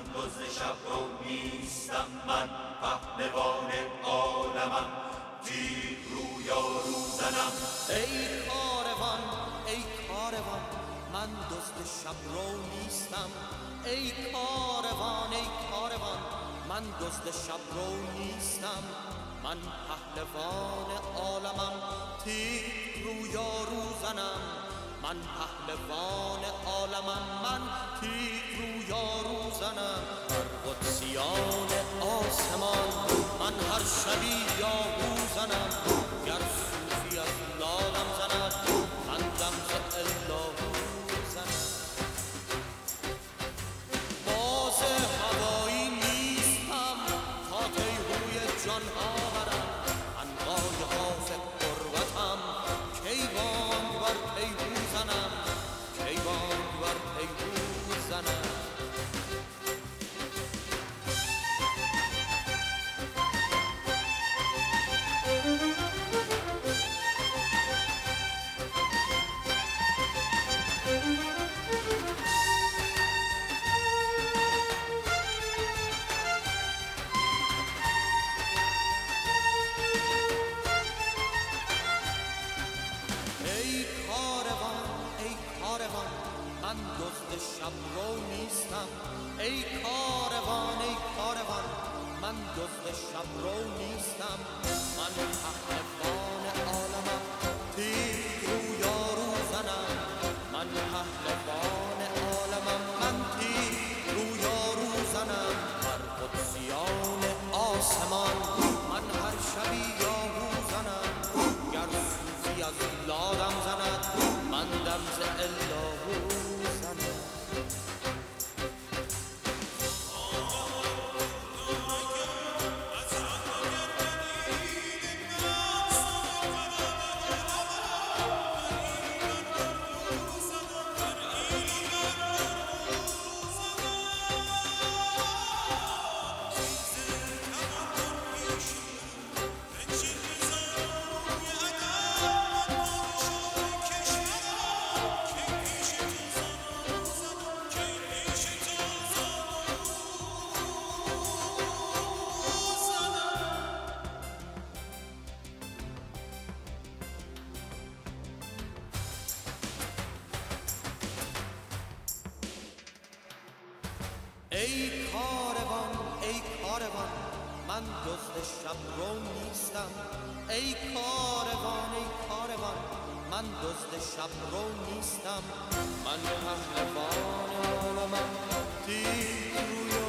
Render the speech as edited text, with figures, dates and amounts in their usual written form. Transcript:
دزد شب رو نیستم، من پهلوان عالمم، تیر رو یارو زنم. ای کاروان ای کاروان من دزد شب رو نیستم. ای کاروان ای کاروان من دزد شب رو نیستم. من پهلوان عالمم، تیر رو یارو زنم. من پهلوان عالمم، من تیر رو یارو زنم. بر قدسیان آسمان من هر شبی یاهو زنم. گر صوفی از لادم زند، من دم ز اللهو زنم. باز هوایی نیستم تا تیهوی جانها برم. عنقای حافظ قربتم، کی بانگ بر تیهو زنم، کی بانگ بر تیهو زنم. من دزد شب رو نیستم. ای کاروان ای کاروان من دزد شب رو نیستم. من پهلوان عالمم، تیر رو یارو زنم. من پهلوان عالمم، من تیر رو یارو زنم. بر قدسیان آسمان من هر شبی یاهو زنم. گر صوفی از لادم زند، من دم ز اللهو زنم. ای کاروان ای کاروان من دزد شب رو نیستم. ای کاروان ای کاروان من دزد شب رو نیستم. من پهلوان عالمم، تیر رو